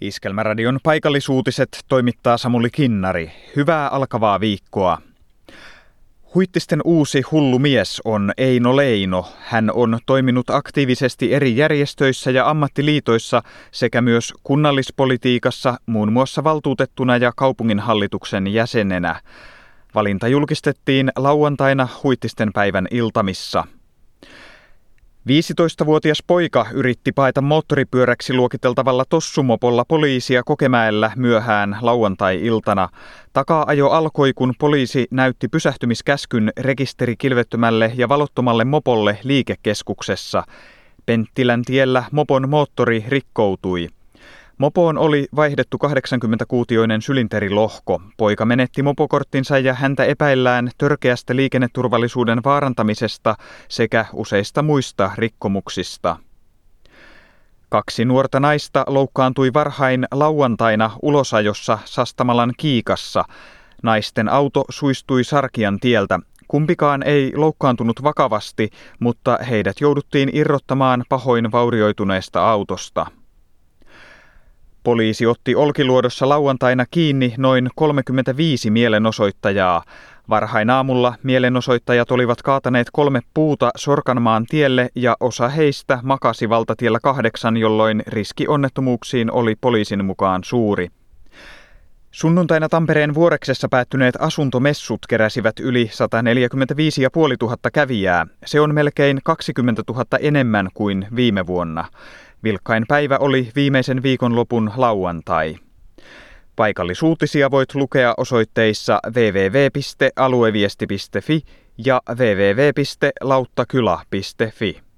Iskelmäradion paikallisuutiset toimittaa Samuli Kinnari. Hyvää alkavaa viikkoa. Huittisten uusi hullu mies on Eino Leino. Hän on toiminut aktiivisesti eri järjestöissä ja ammattiliitoissa sekä myös kunnallispolitiikassa, muun muassa valtuutettuna ja kaupunginhallituksen jäsenenä. Valinta julkistettiin lauantaina Huittisten päivän iltamissa. 15-vuotias poika yritti paeta moottoripyöräksi luokiteltavalla tossumopolla poliisia Kokemäellä myöhään lauantai-iltana. Takaa-ajo alkoi, kun poliisi näytti pysähtymiskäskyn rekisterikilvettömälle ja valottomalle mopolle liikekeskuksessa. Penttilän tiellä mopon moottori rikkoutui. Mopoon oli vaihdettu 80-kuutioinen sylinterilohko. Poika menetti mopokorttinsa ja häntä epäillään törkeästä liikenneturvallisuuden vaarantamisesta sekä useista muista rikkomuksista. 2 nuorta naista loukkaantui varhain lauantaina ulosajossa Sastamalan Kiikassa. Naisten auto suistui Sarkian tieltä. Kumpikaan ei loukkaantunut vakavasti, mutta heidät jouduttiin irrottamaan pahoin vaurioituneesta autosta. Poliisi otti Olkiluodossa lauantaina kiinni noin 35 mielenosoittajaa. Varhain aamulla mielenosoittajat olivat kaataneet 3 puuta Sorkanmaan tielle ja osa heistä makasi valtatiellä 8, jolloin riski onnettomuuksiin oli poliisin mukaan suuri. Sunnuntaina Tampereen Vuoreksessa päättyneet asuntomessut keräsivät yli 145 500 kävijää. Se on melkein 20 000 enemmän kuin viime vuonna. Vilkkain päivä oli viimeisen viikonlopun lauantai. Paikallisuutisia voit lukea osoitteissa www.alueviesti.fi ja www.lauttakyla.fi.